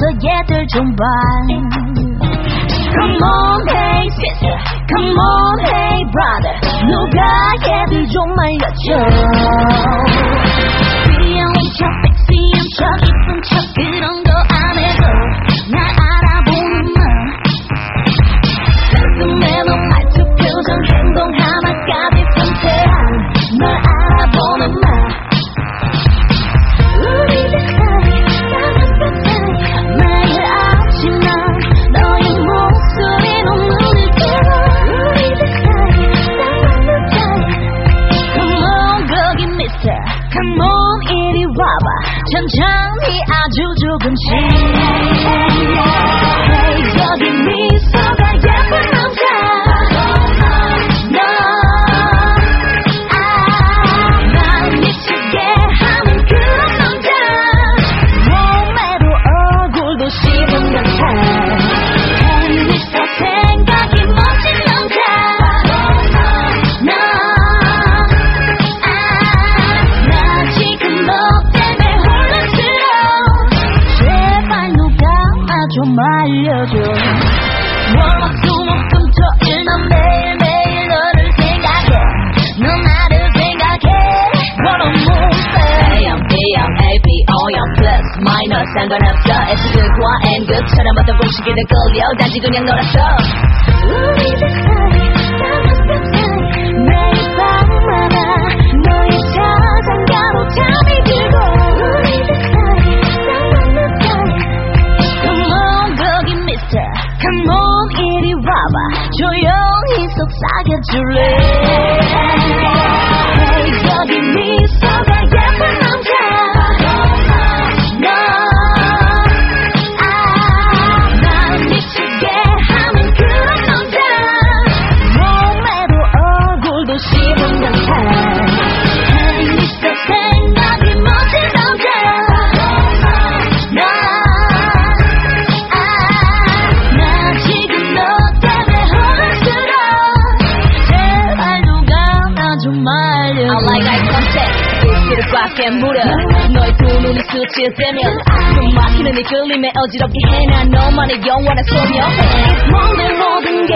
얘들 좀 봐. Come on hey sister, come on hey brother, 누가 얘들 좀 말려줘. 귀여운 척, 섹시한 척, 이쁜 척 그런 거 안 해도 날 알아보는 마. 가슴에 너 말투 표정 행동 하나까지 섬세한 널 알아보는 마. 우리들 사이 따뜻한 사이 매일 아침 난 너의 목소리로 눈을 뜨고 우리들 사이 따뜻한 사이. Come on 거기 mister, come on 이리 와봐. 천천히 아주 조금씩. Hey 여기 미소가 예쁜 남자. 날 미치게 하는 그런 남자. 몸매도 얼굴도 씹은 남자. Hey 미소 생각이 멋진 남자. 나 지금 너 때문에 혼란스러워. 제발 누가 나 좀 알려줘. 월화수목금토일 난 매일매일 너를 생각해. 너 나를 생각해. What a moonset. AM, PM, AP, OM, plus, minus 상관없어. S극과 N극처럼 어떤 공식에도 끌려 단지 그냥 놀았어. 우리들 사이 따뜻한 사이 매일 밤마다 너의 자장가로 잠이 들고 우리들 사이 따뜻한 사이. Come on 거기 mister, come on 이리 와봐. 조용히 속삭여줄래. Hey 여기 미소가 예쁜 남자. 날 미치게 하는 그런 남자. 몸매도 얼굴도 씹은 남자. Hey 미소 생각이 멋진 남자. 나 지금 너 때문에 혼란스러워. 제발 누가 나 좀 말려줘. I like eye contact. 입술을 꽉 깨물어. 너의 두 눈이 스치되면 숨 막히는 이 끌림에 어지럽게 해. 난 너만의 영원한 소녀. 모든